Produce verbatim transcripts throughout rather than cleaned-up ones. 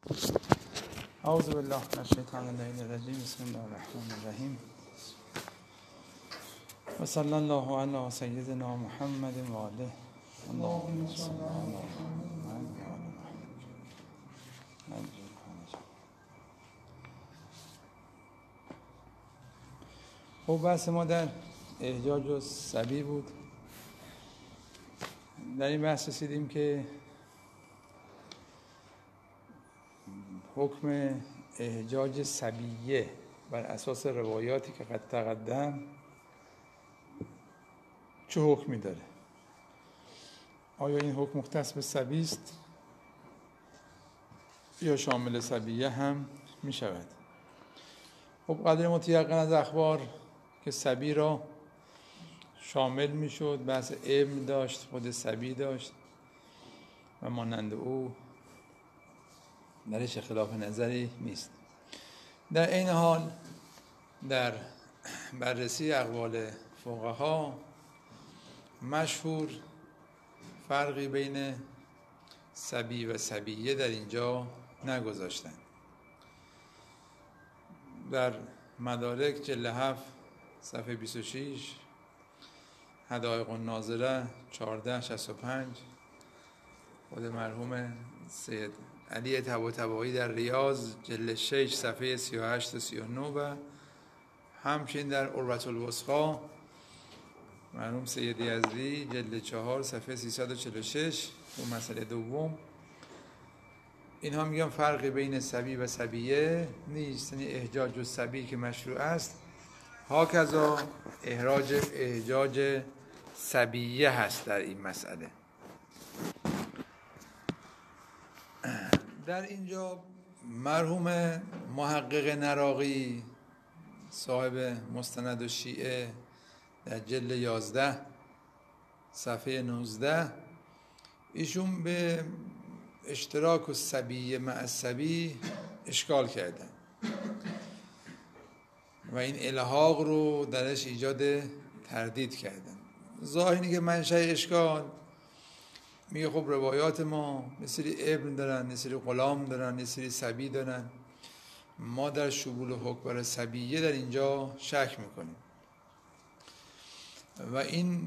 اعوذ بالله من الشیطان الرجیم. بسم الله الرحمن الرحیم و صلی الله علی سیدنا محمد و آله. اللهم صل علی محمد و آل محمد. خب بحث ما در احجاج و صبی بود. در این بحث رسیدیم که حکم احجاج صبیه بر اساس روایاتی که قد تقدم چه حکمی داره؟ آیا این حکم مختص به صبی است یا شامل صبیه هم می شود؟ خب قدر متیقن از اخبار که صبی را شامل می شد، بحث ابن داشت، خود صبی داشت و مانند او درش خلاف نظری نیست. در این حال در بررسی اقوال فقها مشهور فرقی بین صبی و صبیه در اینجا نگذاشتند. در مدارک جلد هفت صفحه بیست و شش، حدائق الناظره چهارده شصت و پنج، خود مرحوم سید علی طباطبایی در ریاض جلد شش صفحه سی و هشت تا سی و نه و همچنین در عروة الوثقی مرحوم سید یزدی جلد چهار صفحه سیصد و چهل و شش و مسئله دوم، اینها میگن فرقی بین صبی و صبیه نیست، یعنی احجاج و صبی که مشروع است هاکذا احراج احجاج صبیه هست در این مسئله. در اینجا مرحوم محقق نراقی صاحب مستند و شیعه در جلد یازده صفحه نوزده ایشون به اشتراک و صبیه مع صبی اشکال کردن و این الحاق رو درش ایجاد تردید کردن. ظاهری که منشأ اشکال میگه خب روایات ما یه سری ابن دارن، یه سری غلام دارن، یه سری صبی دارن، ما در شمول حکم بر صبیه در اینجا شک میکنیم و این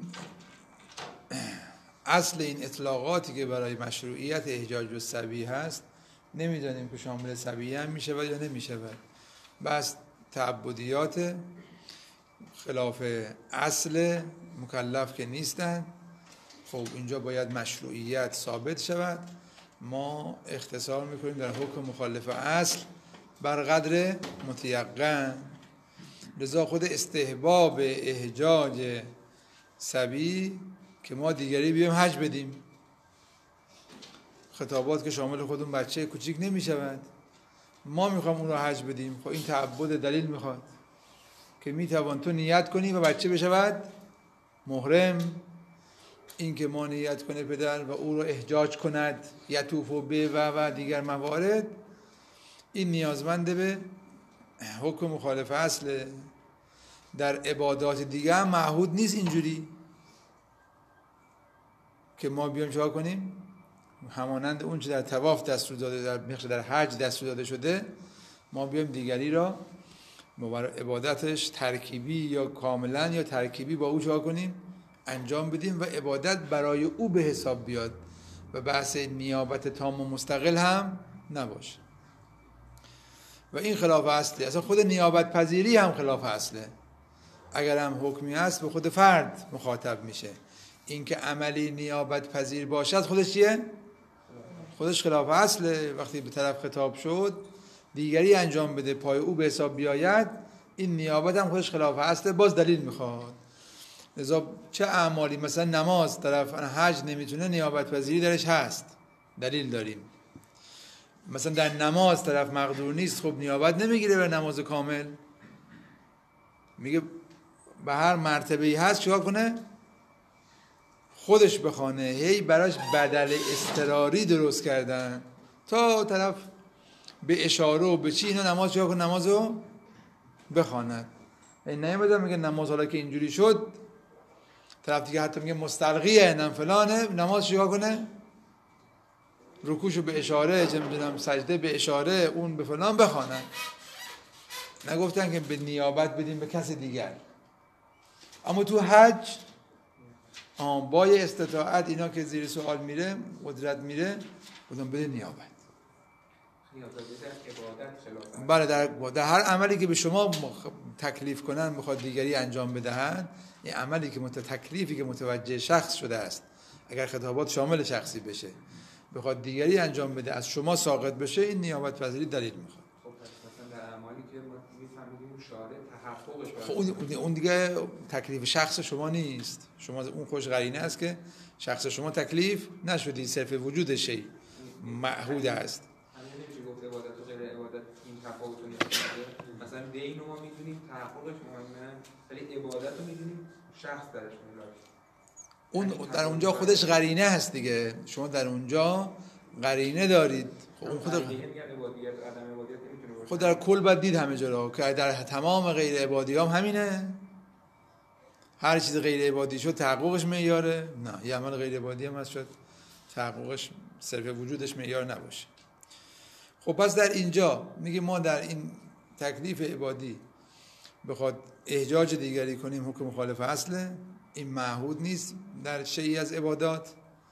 اصل این اطلاقاتی که برای مشروعیت احجاج و صبی هست نمیدانیم که شامل صبیه هم میشود یا نمیشود. بس تعبدیات خلاف اصل مکلف که نیستن، خب اینجا باید مشروعیت ثابت شود. ما اختصار میکنیم در حکم مخالف اصل بر قدر متیقن. لذا خود استحباب احجاج صبی که ما دیگری بیایم حج بدیم، خطابات که شامل خودمون بچه کوچیک نمیشود، ما میخوام اون رو حج بدیم، خب این تعبد دلیل میخواد که میتوان تو نیت کنی و بچه بشود محرم. این که ما نیت کنه پدر و او رو احجاج کند یطوف و به و و دیگر موارد، این نیازمنده به حکم مخالف اصل. در عبادات دیگه هم معهود نیست اینجوری که ما بیام چهار کنیم همانند اون چه در طواف دستور داده، در مخشر در حج دستور داده شده، ما بیام دیگری را عبادتش ترکیبی یا کاملا یا ترکیبی با او چهار کنیم انجام بدیم و عبادت برای او به حساب بیاد و بحث نیابت تام و مستقل هم نباشه. و این خلاف اصله. اصلا خود نیابت پذیری هم خلاف اصله. اگر هم حکمی هست به خود فرد مخاطب میشه. این که عملی نیابت پذیر باشد خودش چیه؟ خودش خلاف اصله. وقتی به طرف خطاب شد دیگری انجام بده پای او به حساب بیاید، این نیابت هم خودش خلاف اصله، باز دلیل میخواد. لذا چه اعمالی مثلا نماز طرف حج نمیتونه نیابت پذیری درش هست، دلیل داریم. مثلا در نماز طرف مقدور نیست، خب نیابت نمیگیره به نماز کامل، میگه به هر مرتبه‌ای هست چیکار کنه؟ خودش بخونه. هی براش بدل اضطراری درست کردن تا طرف به اشاره و به چی اینا نماز چیکار کنه؟ نمازو بخواند. این نمیدونم میگه نماز حالا که اینجوری شد، طرف دیگه حتی میگه مستلقیه نم فلانه، نماز چیکار کنه؟ رکوعشو به اشاره، چه میدونم سجده به اشاره، اون به فلان بخوانن. نگفتن که به نیابت بدیم به کس دیگر. اما تو حج با استطاعت اینا که زیر سوال میره، قدرت میره، بودن بده نیابت. بله، در, در هر عملی که به شما تکلیف کنن میخواد دیگری انجام بدهند، این عملی که مت تکلیفی که متوجه شخص شده است، اگر خطابات شامل شخصی بشه بخواد دیگری انجام بده از شما ساقط بشه، این نیابت پذیری دلیل میخواد. خب مثلا در اعمالی که ما میفهمیم شارع تحققش، خب اون اون دیگه تکلیف شخص شما نیست. شما اون خوش قرینه است که شخص شما تکلیف نشدی، صرف وجود شی معهود است. همین نمیشه گفت عبادت و غیر عبادت این تفاوت رو نمیشه. مثلا دین رو ما میدونیم تحققش مهمه، ولی عبادت رو میدونیم شخص درش مهمه. اون در اونجا خودش قرینه هست دیگه. شما در اونجا قرینه دارید. خب اون خود خود در کل باید دید همه جا که در تمام غیر عبادی هم همینه. هر چیز غیر عبادی شد تحققش معیاره؟ نه، یه عمل غیر عبادی هم هست شد تحققش صرف وجودش معیار نباشه. خب پس در اینجا میگه ما در این تکلیف عبادی بخواد احجاج دیگری کنیم حکم مخالف اصله، این معهود نیست در شیئی از عبادات.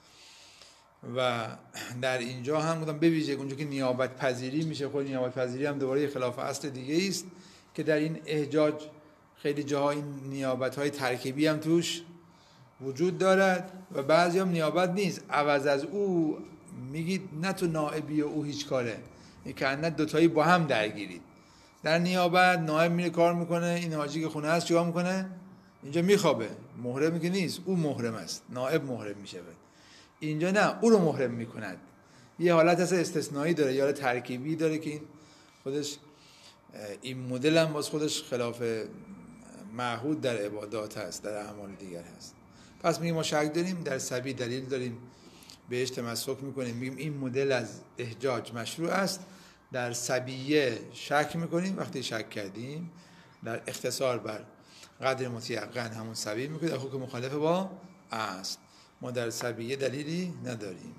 و در اینجا هم بودم بویژه اونجا که نیابت پذیری میشه، خود نیابت پذیری هم دوباره خلاف اصل دیگه است که در این احجاج خیلی جاها این نیابت های ترکیبی هم توش وجود دارد و بعضی هم نیابت نیست، عوض از او میگید نه تو نائبی و او هیچ کاره، این که نه دوتایی با هم درگیرید. در نیابت نائب میره کار میکنه، این حاجی که خونه هست چیکار میکنه؟ اینجا میخوابه، محرم که نیست، او محرم است، نائب محرم میشه. اینجا نه، او رو محرم میکند. یه حالت اصلا استثنایی داره، یا ترکیبی داره که این خودش این مدل هم باز خودش خلاف معهود در عبادات هست، در اعمال دیگر هست. پس میگیم ما شک داریم، در سبی دلیل داریم بهش تمسک میکنیم، میگیم این مدل از احجاج مشروع است. در سبیه شک میکنیم، وقتی شک کردیم در اختصار بر قدر متیقن همون سبیه میکنیم، در حکم مخالف با است. ما در سبیه دلیلی نداریم.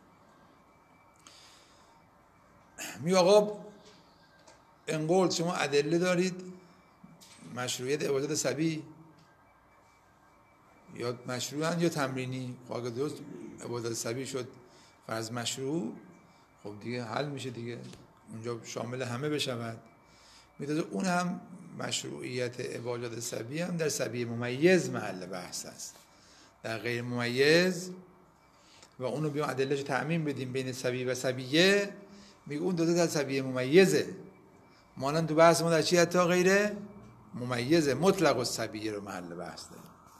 می آقا انقول شما ادله دارید مشروعیت عبادت سبی یا مشروعن یا تمرینی؟ خب اگه درست عبادت سبی شد فرض مشروع، خب دیگه حل میشه دیگه، اونجا شامل همه بشود. میتونه اون هم مشروعیت عبادت سبی هم در سبی ممیز محل بحث است. در غیر ممیز و اونو بیام ادلهش تعمیم بدیم بین سبی و سبیه، میگه اون دو تا در سبیه ممیزه. مانند تو بحث ما در چی حتی غیر ممیزه، مطلق السبیه رو محل بحث داریم.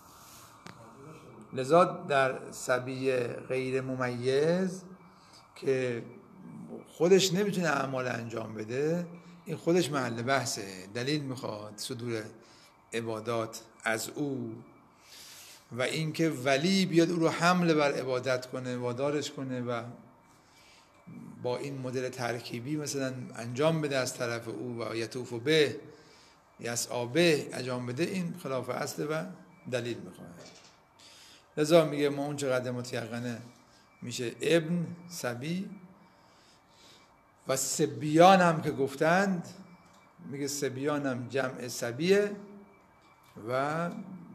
لذا در سبیه غیر ممیز که خودش نمیتونه اعمال انجام بده، این خودش محل بحثه، دلیل میخواد صدور عبادات از او و اینکه ولی بیاد او رو حمل بر عبادت کنه، وادارش کنه و با این مدل ترکیبی مثلا انجام بده از طرف او و یطوف به یسعی به انجام بده، این خلاف اصل و دلیل میخواد. لذا میگه ما اون چقدر متیقنه میشه ابن سبی. و سبیان هم که گفتند، میگه سبیان هم جمع سبیه و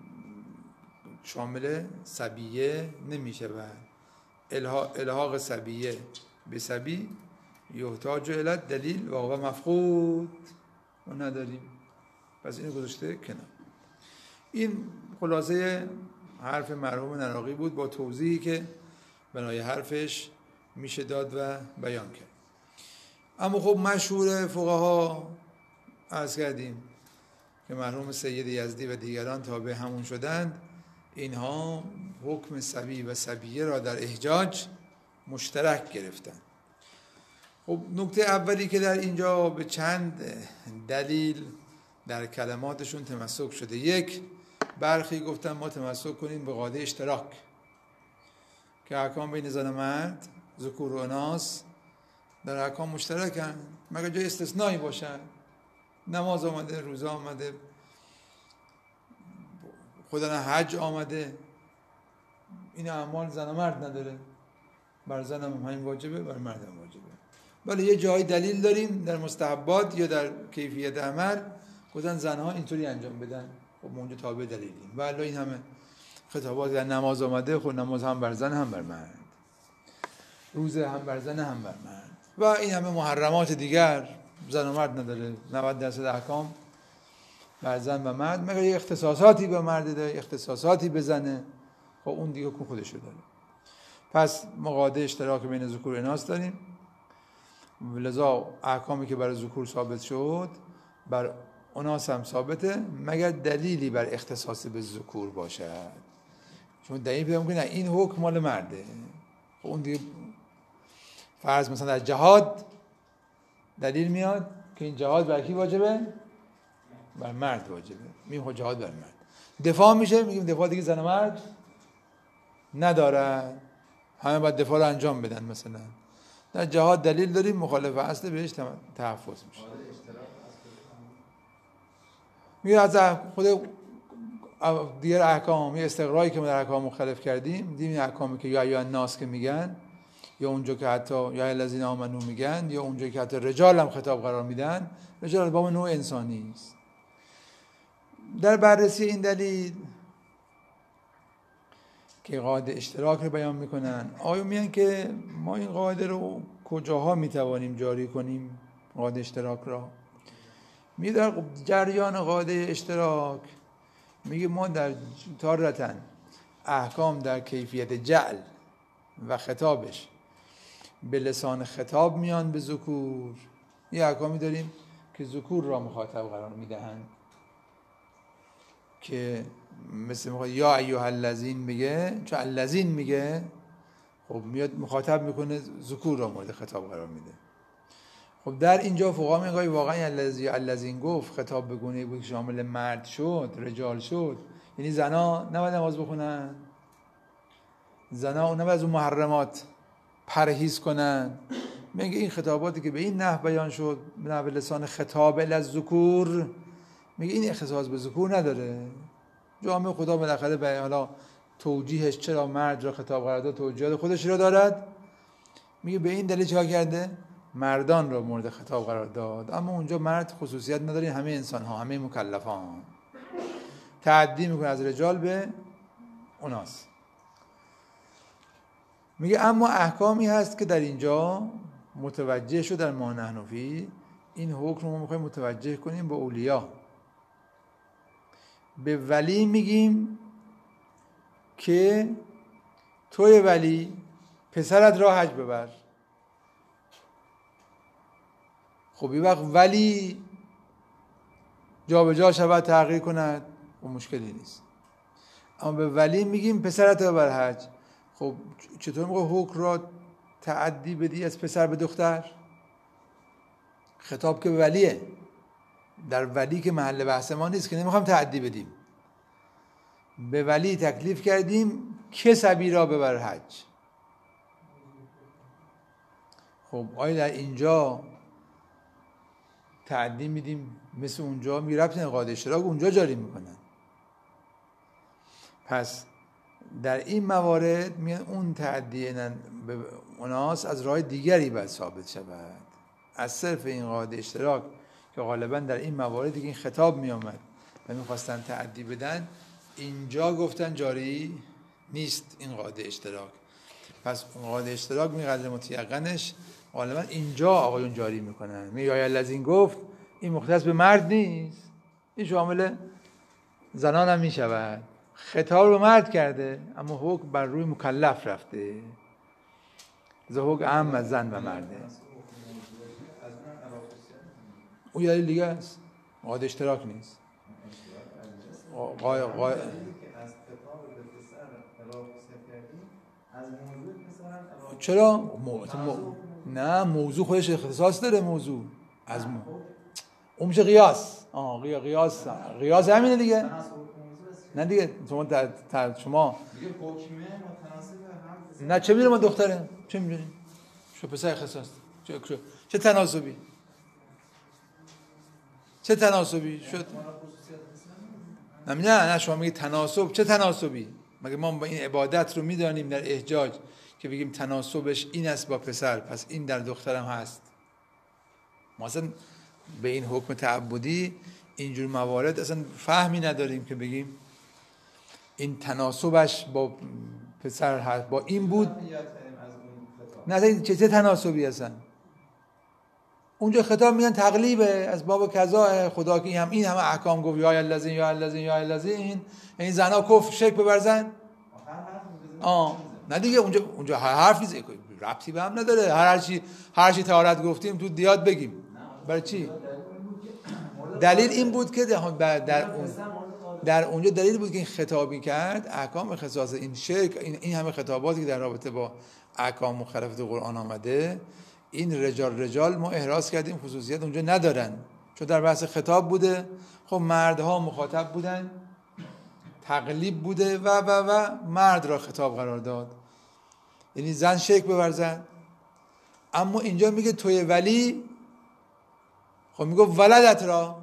شامل سبیه نمیشه و الحاق سبیه به سبی یحتاج الی دلیل و هو مفقود، ما نداریم، پس اینو گذاشته کنار. این خلاصه حرف مرحوم نراقی بود با توضیحی که بنای حرفش میشه داد و بیان کرد. اما خب مشهور فقها عرض کردیم که مرحوم سید یزدی و دیگران تابع همون شدند، اینها حکم سبی و سبیه را در احجاج مشترک گرفتن. خب نکته اولی که در اینجا به چند دلیل در کلماتشون تمسک شده. یک، برخی گفتن ما تمسک کنیم به قاعده اشتراک که احکام بین زن و مرد، ذکور و اناث در احکام مشترکن مگر جای استثنایی باشن. نماز آمده، روزه آمده، خدا حج آمده، این اعمال زن و مرد نداره. بر زن هم همین واجبه، بر مرد هم واجبه. ولی یه جایی دلیل داریم در مستحبات یا در کیفیت عمل گفتن زنها اینطوری انجام بدن، خب اونجا تابع دلیلیم. ولی این همه خطابات در نماز آمده، خب نماز هم بر زن هم بر مرد، روزه هم بر زن هم بر مرد، و این همه محرمات دیگر زن و مرد نداره. نود درصد احکام بر زن و مرد، مگر یه اختصاصاتی به مرد داره، اختصاصاتی به زنه، خب اون دیگه حکم خودشو داره. پس مقاده اشتراک بین ذکور و اناث داریم، لذا احکامی که برای ذکور ثابت شد بر اناث هم ثابته، مگر دلیلی بر اختصاص به ذکور باشد. چون دلیل پیدا می‌کنه این حکم مال مرده، خب اون دیگه فرض مثلا در جهاد دلیل میاد که این جهاد بر کی واجبه؟ بر مرد واجبه، میگیم جهاد بر مرد. دفاع میشه، میگیم دفاع دیگه زن و مرد نداره، همه باید دفاع رو انجام بدن. مثلا در جهاد دلیل داریم، مخالف اصل بهش تحفظ میشه. میگه از خود دیگر احکام، یه استقرایی که ما در احکام مختلف کردیم، دیدیم این احکامی که یا یا الناس که میگن، یا اونجا که حتی یا الذین آمنو میگن، یا اونجا که حتی رجال هم خطاب قرار میدن، رجال باب نوع انسانی است. در بررسی این دلیل که قاعده اشتراک رو بیان میکنن، آیا میگن که ما این قاعده رو کجاها میتوانیم جاری کنیم؟ قاعده اشتراک را میگه در جریان قاعده اشتراک، میگه ما در تارتن احکام در کیفیت جعل و خطابش به لسان خطاب میان به ذکور. یه احکامی داریم که ذکور را مخاطب قرار میدهند، که مثل میخواد یا ایها الذین میگه، چون الذین میگه خب میاد مخاطب میکنه ذکور را مورد خطاب قرار میده. خب در اینجا فقها میگه واقعا الذی الذین گفت خطاب به گونه‌ای بود که شامل مرد شد، رجال شد، یعنی زنا نباید نماز بخونن، زنا نباید از اون محرمات پرهیز کنن. میگه این خطاباتی که به این نحو بیان شد، به نحو لسان خطاب الذکور، میگه این اختصاص به ذکور نداره. جامعه خدا بالاخره به حالا توجیهش چرا مرد را خطاب قرار داد، توجیهات خودش را دارد. میگه به این دلیل چیکار کرده؟ مردان را مورد خطاب قرار داد، اما اونجا مرد خصوصیت نداره، همه انسان ها، همه مکلفان. تعدی میکنه از رجال به اناس. میگه اما احکامی هست که در اینجا متوجه شد در ما نحن فیه، این حکم رو میخوایم متوجه کنیم به اولیا. به ولی میگیم که توی ولی پسرت را حج ببر. خب یه وقت ولی جا به جا شود، تغییر کند و مشکلی نیست، اما به ولی میگیم پسرت را بر حج. خب چطور موقع حکم را تعدی بدی از پسر به دختر؟ خطاب که به ولیه، در ولی که محل بحث ما نیست، که نمیخوام تعدی بدیم. به ولی تکلیف کردیم که صبی را ببر حج. خب آیا در اینجا تعدی میدیم مثل اونجا؟ میرفتن قاعده اشتراک اونجا جاری میکنن. پس در این موارد میان اون تعدی به اناس از راه دیگری باید ثابت شود، از صرف این قاعده اشتراک که غالبا در این موارد که این خطاب میامد و میخواستن تعدی بدن، اینجا گفتن جاری نیست این قاعده اشتراک. پس قاعده اشتراک میقدر متیقنش غالبا اینجا آقایون جاری میکنن. میگه یا الذین گفت این مختص به مرد نیست، این شامل زنان هم میشود. خطاب رو مرد کرده اما حکم بر روی مکلف رفته، زه حکم عام از زن و مرده. اون یه دیگه است، قاعده اشتراک نیست. قای قای چرا؟ مو... مو... نه موضوع خودش اختصاص داره. موضوع از مو... اون میشه قیاس. آه قیاس قیاس همینه دیگه. نه دیگه شما در, در شما دیگه حکمه متناسب هم. نه چه میدونم دختره چه میدونی شو پسر اختصاص چه چه, چه تناسبی چه تناسبی شد؟ نه نه نه شما میگی تناسب، چه تناسبی؟ مگه ما با این عبادت رو میدانیم در احجاج که بگیم تناسبش این است با پسر، پس این در دخترم هست. ما اصلا به این حکم تعبدی اینجور موارد اصلا فهمی نداریم که بگیم این تناسبش با پسر هست، با این بود. نه چه تناسبی هستن اونجا خطاب میگن تقلیبه از باب کذا، خدا که هم این همه احکام گفت یا الذین یا الذین یا الذین، یعنی زنا کفر شک ببرزن. آه نه دیگه اونجا اونجا هر حرفی ربطی به هم نداره، هر چی هر چی طهارت گفتیم تو دیات بگیم. برای چی؟ دلیل این بود که در اون در اونجا دلیل بود که این خطابی کرد احکام خصاص این شرک، این, این همه خطاباتی که در رابطه با احکام مختلف قرآن آمده، این رجال رجال ما احراز کردیم خصوصیت اونجا ندارن، چون در بحث خطاب بوده. خب مردها مخاطب بودن، تقلیب بوده و و و مرد را خطاب قرار داد، یعنی زن شک بورزد. اما اینجا میگه توی ولی، خب میگه ولدت را،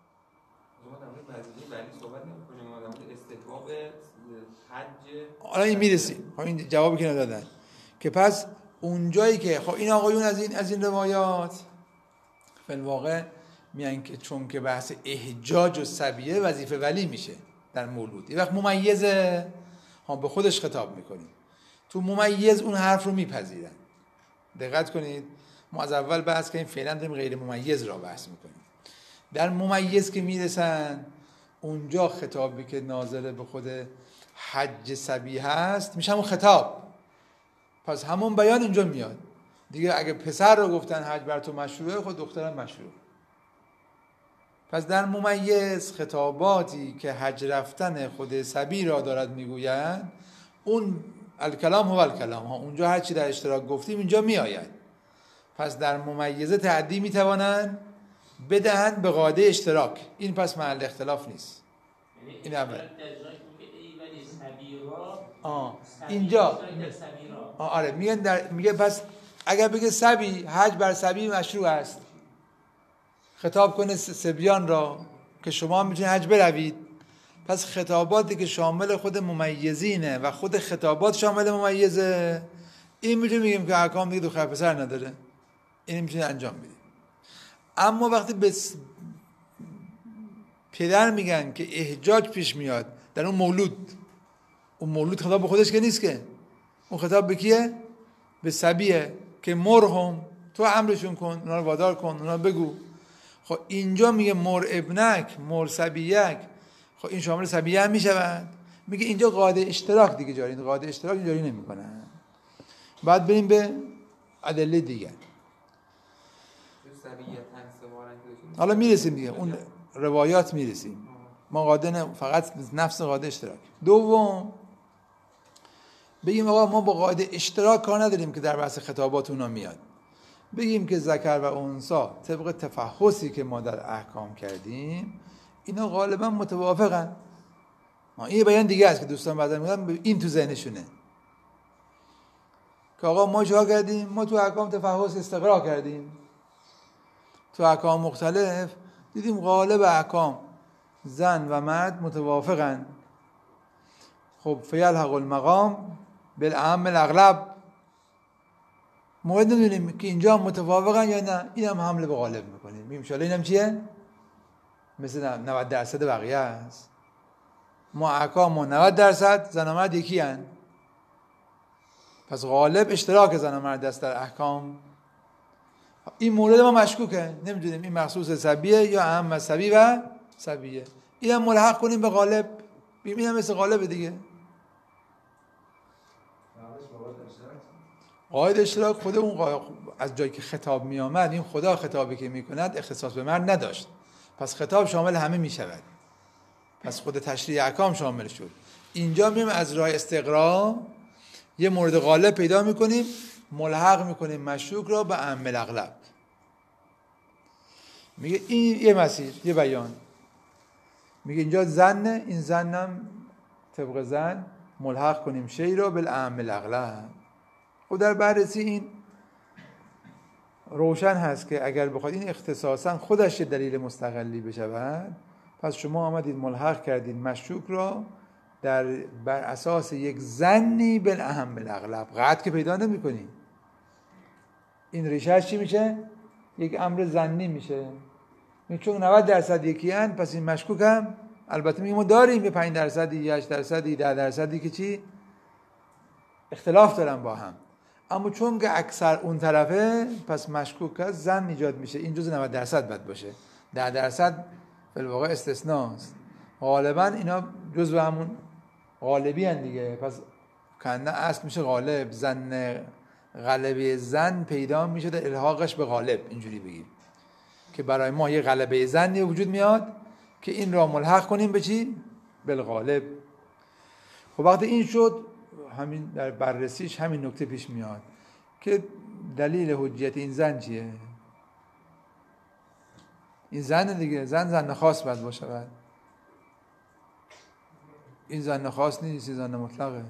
حالا این میرسیم. خب این جوابی که ندادن که پس اونجایی که خب این آقایون از این از این روایات فی الواقع میگن که چون که بحث احجاج و سبیه وظیفه ولی میشه در مولود، یه وقت ممیزه ها به خودش خطاب میکنیم، تو ممیز اون حرف رو میپذیرن. دقت کنید ما از اول بحث کردیم، فعلا داریم غیر ممیز را بحث میکنیم. در ممیز که میرسن اونجا خطابی که ناظر به خود حج سبیه هست میشه همون خطاب، پس همون بیان اینجا میاد دیگه. اگه پسر رو گفتن حج بر تو مشروعه، خود دخترم مشروع. پس در ممیز خطاباتی که حج رفتن خود سبی را دارد میگویند، اون الکلام هو الکلام ها، اونجا هر چی در اشتراک گفتیم اینجا میآید. پس در ممیزه تعدی میتوانند بدهند به قاعده اشتراک، این پس محل اختلاف نیست. این اول آه اینجا آه آره میگن در میگه پس اگر بگه سبی، حج بر سبی مشروع است، خطاب کنه سبیان را که شما میتونید حج بروید، پس خطاباتی که شامل خود ممیزینه و خود خطابات شامل ممیزه، این میتونیم بگیم که احکام دیگه دختر پسر نداره، این میتونید انجام بدید. اما وقتی به پدر میگن که احجاج پیش میاد در اون مولود، اون مولود خطاب به خودش که نیست که، اون خطاب به کیه؟ به سبیه که مرهم، تو امرشون کن، اونا رو وادار کن، اونا رو بگو. خب اینجا میگه مر ابنک، مر سبیک، خب این شامل سبیه هم میشود. میگه اینجا قاعده اشتراک دیگه جاری، قاعده اشتراک جاری نمیکنن. بعد بریم به ادله دیگه. حالا میرسیم دیگه، اون روایات میرسیم. ما قاعده نه، فقط نفس قاعده اشتراک. دوم بگیم آقا ما با قاعده اشتراک کار نداریم که در بحث خطابات اونا میاد. بگیم که ذکر و انثی طبق تفحصی که ما در احکام کردیم اینا غالبا متوافقن. این بیان دیگه است که دوستان بعدا میگن این تو ذهنشونه که آقا ما چیکار کردیم؟ ما تو احکام تفحص استقرا کردیم، تو احکام مختلف دیدیم غالب احکام زن و مرد متوافقن. خب فیلحق المقام بالاعم الاغلب، ما نمیدونیم که اینجا متوافقن یا نه، این هم حمله به غالب میکنیم. میگیم ان اینم چیه؟ مثل نود درصد بقیه است. ما احکام ما نود درصد، زن و مرد یکی هن، پس غالب اشتراک زن و مرد است در احکام. این مورد ما مشکوکه، نمیدونیم این مخصوص سبیه یا اهم سبی و سبیه. این هم ملحق کنیم به غالب، این هم مثل غالب دیگه. قاعده اشتراک خود اون قا... از جایی که خطاب می آمد، این خدا خطابی که می کند اختصاص به مرد نداشت، پس خطاب شامل همه می شود، پس خود تشریع احکام شامل شد. اینجا مییم از راه استقرا یه مورد غالب پیدا می کنیم، ملحق می کنیم مشکوک را به اعم الاغلب. میگه این یه مسیر، یه بیان. میگه اینجا زن، این زنم طبق زن ملحق کنیم شی را به اعم الاغلب. و در بررسی این روشن هست که اگر بخواد این اختصاصا خودش دلیل مستقلی بشود، پس شما آمدید ملحق کردید مشکوک را در بر اساس یک ظنی بالاهم بالاغلب قطع که پیدا نمی‌کنی. این ریشه‌اش چی میشه؟ یک امر ظنی میشه. چون نود درصد یکی ان، پس این مشکوک هم البته میگیم ما داریم یه پنج درصدی، هشت درصدی، ده درصدی که چی اختلاف دارن با هم، اما چون که اکثر اون طرفه پس مشکوک است، ظن ایجاد میشه. این جزء نود درصد باید باشه، ده درصد به واقع استثناست. غالبا اینا جزء همون غالبی ان دیگه، پس کنه اصل میشه غالب. ظن غلبه ظن پیدا میشه در الحاقش به غالب، اینجوری بگیم که برای ما یه غلبه ظنی وجود میاد که این را ملحق کنیم به چی؟ بالغالب. خب وقتی این شد، همین در بررسیش همین نکته پیش میاد که دلیل حجیت این ظن چیه؟ این ظن دیگه، ظن ظن خاص باید باشه. باید این ظن خاص نیست، ظن مطلقه.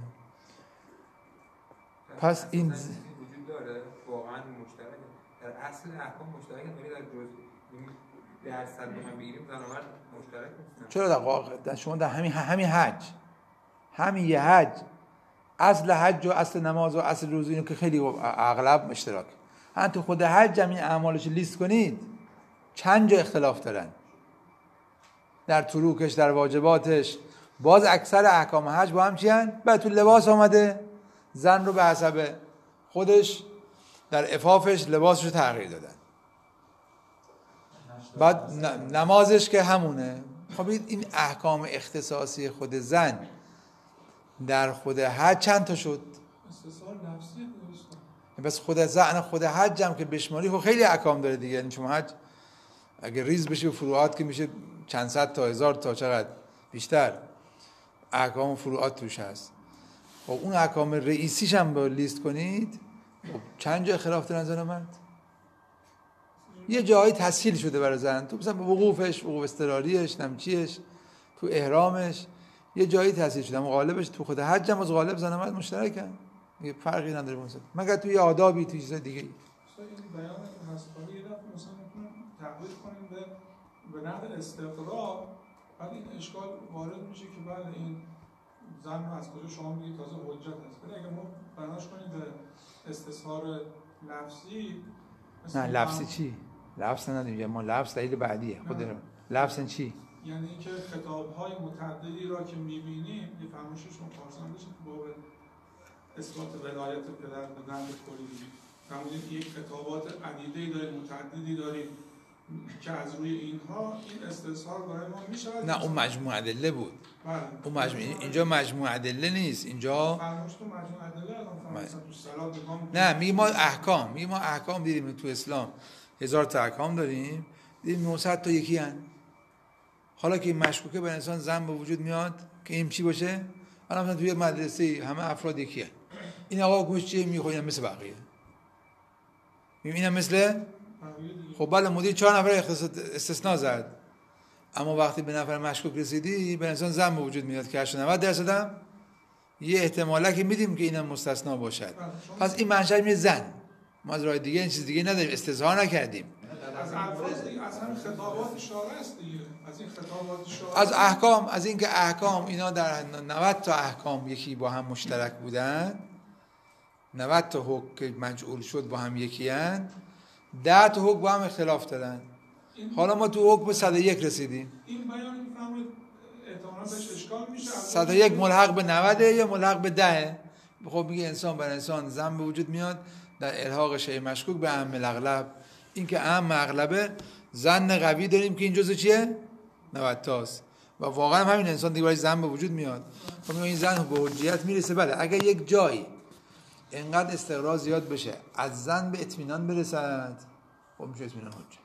پس این وجود داره واقعا مشترک در اصل احکام مشترک، ولی در جزء درصد رو هم بگیریم بنابراین مشترک نیست. چرا در واقع شما در همین همین حج، همین یه حج، اصل حج و اصل نماز و اصل روزه اینو که خیلی اغلب اشتراک. هم تو خود حج هم این اعمالش لیست کنید چند جا اختلاف دارن، در تروکش، در واجباتش. باز اکثر احکام حج با هم چی هن؟ بعد تو لباس آمده زن رو به حسب خودش در عفافش لباسش رو تغییر دادن. بعد نمازش که همونه. خب این احکام اختصاصی خود زن در خود حج چند تا شد؟ استثار نفسی درست. بس خود زن خود حج هم که بشماری خب خیلی احکام داره دیگه. یعنی شما حج اگه ریز بشه و فروعات که میشه چند صد تا هزار تا، چقدر بیشتر احکام و فروعات توش هست. خب اون احکام رئیسیش هم با لیست کنید، خب چند جا خلاف دارن زن و مرد؟ یه جایی تسهیل شده برای زن، تو مثلا وقوفش، وقوف اضطراریش، نمچیش، تو احرامش یه جایی تسهیل شده، اما غالبش تو خود حج هم از غالب زن و مرد مشترکن، یه فرقی نداره مثلا، مگر توی آدابی توی چیز دیگه. مثلا این بیان مسئله یه دفعه مثلا میتونیم تقویل کنیم به به نحو استقرار، بعد این اشکال وارد میشه که بله این زن رو از کجا شما میگید تازه حجت هست. ولی اگه ما بناش کنیم به استصحار لفظی، نه لفظی چی؟ لفظ نداریم، ما لفظ دلیل بعدیه. خود لفظ چی؟ یعنی اینکه خطاب‌های متعددی را که می‌بینیم، یه فرمایششون پارسان بشه که باب اثبات ولایت پدر به نحو کلی فرمودید یک خطابات عدیده‌ای داریم، متعددی داریم که از روی اینها این استثار برای ما می‌شود. نه اون مجموع ادله بود. بله. اون مجموع اینجا مجموع ادله نیست. اینجا فرمایش تو مجموع ادله الان مثلا تو صلات میگم نه میگیم ما احکام، میگیم ما احکام دیدیم تو اسلام هزار تا احکام داریم، دیدیم نهصد تا یکی ان. حالا که این مشکوکه به انسان زن به وجود میاد که این چی باشه؟ الان مثلا توی مدرسه همه افراد یکی ان. این آقا گوش چیه میخواد مثل بقیه. میگیم اینم مثل خب بله مدیر چهار نفر استثناء زد، اما وقتی به نفر مشکوک رسیدی به انسان زن به وجود میاد که هشتاد نود درصد هم یه احتماله که میدیم که اینم مستثنا باشد. پس این منشأ میشه زن. ما از راه دیگه این چیز دیگه نداریم، استظهار نکردیم. از الفاظ دیگه، از هم خطابات شارع است دیگه، از این خطابات شارع، از احکام، از اینکه احکام اینا در نود تا احکام یکی با هم مشترک بودن، نود تا حکم که مجعول شد با هم یکی ان، ده تا حکم با هم اختلاف دادن. حالا ما تو حکم صد و یک رسیدیم. این بیان میفهمید احتمالاً بهش اشکال میشه. صد و یک ملحق به نود یا ملحق به ده؟ خب میگه انسان بر انسان زن به وجود میاد در الحاق شیء مشکوک به اهم الاغلب. این که اهم اغلبه زن قوی داریم که این جزء چیه؟ نود تاست و واقعا همین انسان دیگه برای زن به وجود میاد. خب این زن به حجیت میرسه. بله اگر یک جایی اینقدر استقرار زیاد بشه از زن به اطمینان برسد، خب میشه اطمینان حجت.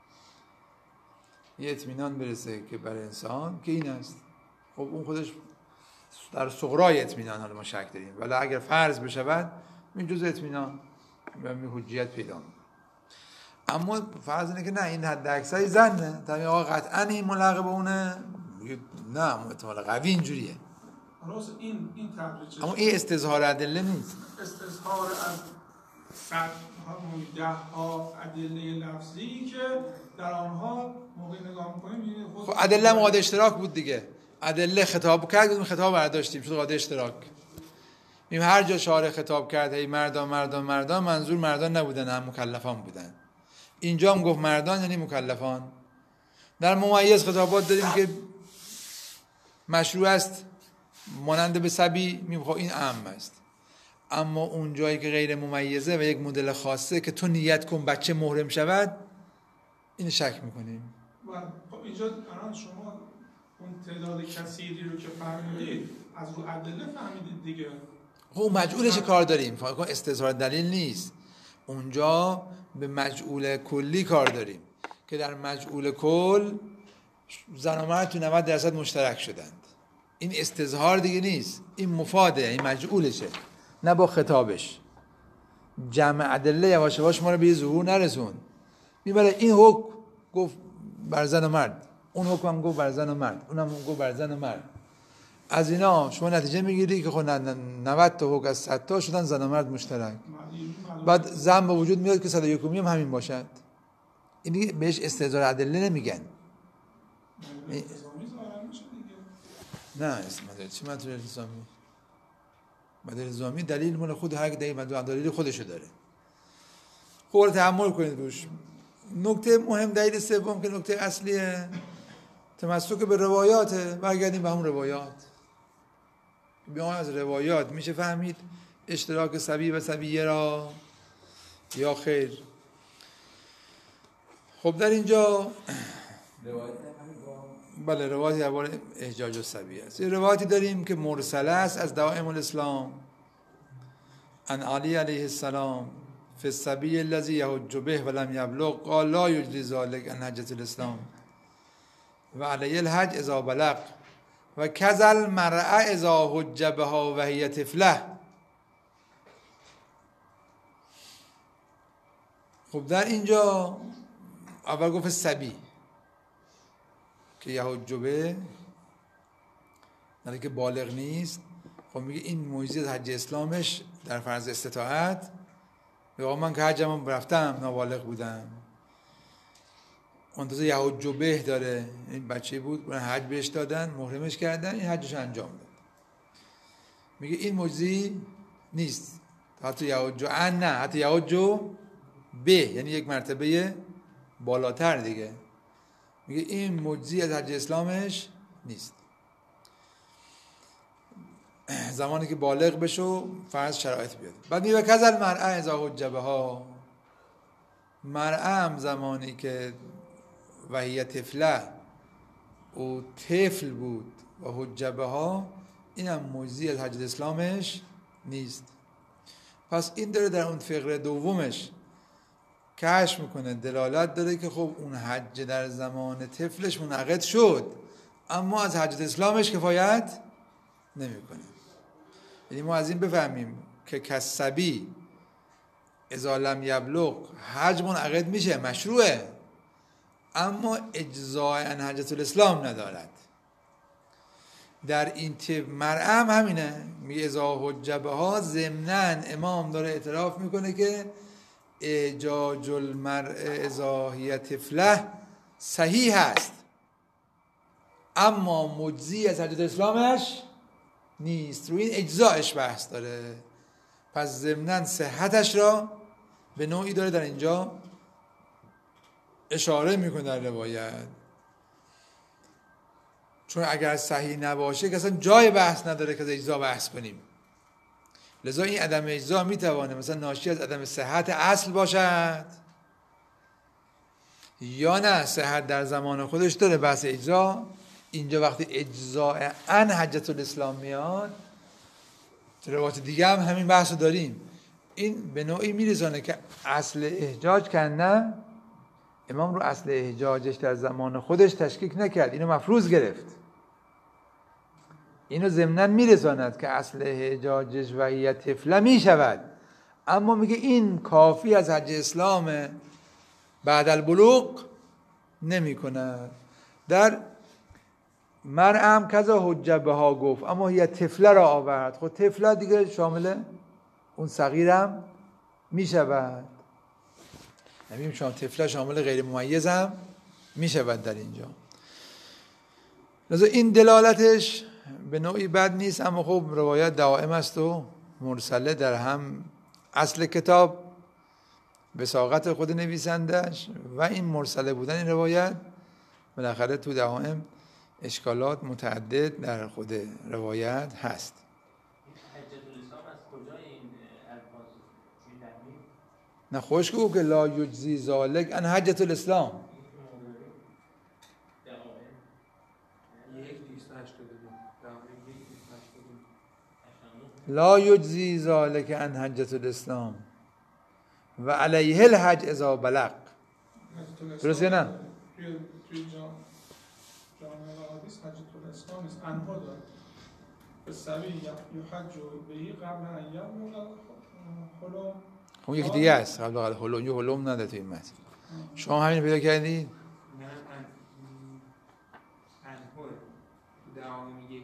یه اطمینان برسه که برای انسان که این است، خب اون خودش در صغرای اطمینان حالا ما شک داریم، ولی اگر فرض بشود این جزء اطمینان به حجیت پیدا میکنه. اما فرض اینه که نه این حد اکثری زنه، تا آقا قطعا این ملحق به اونه، نه احتمال قوی اینجوریه. این این تبریج اما این استظهار ادله نیست. استظهار از صد ها ده ها ادله لفظی که در آنها موقع نگاه می‌کنیم خب ادله مواد اشتراک بود دیگه. ادله خطاب کرد، گفتیم خطاب برداشتیم، شد قاعده اشتراک. این هر جا شارع خطاب کرد هی مردان مردان مردان، منظور مردان نبودن، هم مکلفان بودن. اینجا هم گفت مردان یعنی مکلفان. در ممیز خطابات داریم که مشروع است مانند به صبی، میگیم خب این عام است. اما اون جایی که غیر ممیزه و یک مدل خاصه که تو نیت کن بچه محرم شود، این شک میکنیم. خب اینجا الان شما اون تعداد کثیری رو که فهمیدید از رو ادله فهمیدید دیگه. خب مجعولش کار داریم، فقط استظهار دلیل نیست. اونجا به مجعول کلی کار داریم که در مجعول کل زن و مرد تو نود درصد مشترک شدند. این استظهار دیگه نیست، این مفاده، این مجعولشه، نه با خطابش. جمع ادله یواش یواش ما رو به ظهور نرسون. میبره این حکم گفت بر زن و مرد، اون حکم هم گفت بر زن و مرد، اونم گفت بر زن و مرد. از اینا شما نتیجه میگیری که خب نود تا حکم از صد تا شدن زن و مرد مشترک. بعد زن به وجود میاد که صد و یکمی هم همین باشد. این دیگه بهش استظهار ادله نمیگن. نه اسم مدل چی مدل الزامی؟ مدل الزامی دلیل مال خود هر کی دلیل خودشو داره. خب تحمل کنید روش. نکته مهم دلیل سوم که نکته اصلیه، تمسک به روایاته. برگردیم به همون روایات. بیان از روایات میشه فهمید اشتراک صبی و صبیه را یا خیر. خب در اینجا روایت بله روایتی درباره احجاج الصبی است. یه روایتی داریم که مرسل است از دائم الاسلام عن علی علیه السلام فی الصبی الذی یحج به ولم یبلغ قال لا یجزی ذلک عن حجة الاسلام و علی الحج اذا بلغ و کذا المرأة اذا حج بها و هی طفله. خب در اینجا اول گفت صبی که یحج به، یعنی که بالغ نیست. خب میگه این موجزه حج اسلامش در فرض استطاعت، یا من که حجم رفتم نابالغ بودم، اون تازه یحج به داره، این بچه بود برای حج بهش دادن، محرمش کردن، این حجش انجام داد. میگه این موجزه نیست، حتی یحج ان نه، حتی یحج به، یعنی یک مرتبه بالاتر دیگه. میگه این مجزی از حج اسلامش نیست. زمانی که بالغ بشو فرض شرایط بیاد. بعد میگه کذا المرأة اذا حج بها، مرأة هم زمانی که و هی طفله او طفل بود و حج بها، این هم مجزی از حج اسلامش نیست. پس این داره در اون فقره دومش کشف میکنه، دلالت داره که خب اون حج در زمان طفلش منعقد شد، اما از حج اسلامش کفایت نمیکنه. یعنی ما از این بفهمیم که کسبی اذا لم یبلغ حج منعقد میشه، مشروعه، اما اجزاء عن حجة الاسلام ندارد. در این تیپ مرأة هم همینه، میگه اذا حج بها، ضمناً امام داره اعتراف میکنه که احجاج المرء اذا هی طفله صحیح است، اما مجزی از حجة اسلامش نیست. روی این اجزایش بحث داره. پس ضمناً صحتش را به نوعی داره در اینجا اشاره میکنه در روایت، چون اگر صحیح نباشه که اصلا جای بحث نداره که از اجزا بحث کنیم. لذا این عدم اجزا میتوانه مثلا ناشی از عدم صحت اصل باشد، یا نه صحت در زمان خودش داره بحث اجزا. اینجا وقتی اجزاء عن حجة الاسلام میاد، روایت دیگه هم همین بحث رو داریم. این به نوعی میرسانه که اصل احجاج کنه، امام رو اصل احجاجش در زمان خودش تشکیک نکرد، اینو مفروض گرفت. اینو ضمناً میرساند که اصل احجاجش و هی طفله میشود، اما میگه این کافی از حج اسلام بعد البلوغ نمی کند. در مرأة هم کذا حج بها گفت، اما هی طفله را آورد. خب طفله دیگه شامل اون صغیر هم میشود، نمیگیم شما طفله شامل غیر ممیز هم میشود در اینجا. لذا این دلالتش به نوعی بد نیست، اما خب روایت دائم است و مرسله در هم اصل کتاب وثاقت خود نویسندش و این مرسله بودن این روایت بالاخره تو دائم اشکالات متعدد در خود روایت هست. نه خوش گفت که لا یجزی ذالک ان حجة الاسلام. لا یجزی ذالک ان حجة الاسلام و علیه الحج اذا بلغ. درسته نه؟ توی توی جامعه حدیث حجة الاسلام است، انها داره به سبی یحج بهی قبل ان یبلغ حلم. اون یکی دیگه است، قبل قبل حلم یه حلم نداره توی این متن. شما همین پیدا کردید؟ نه انها دعامی یک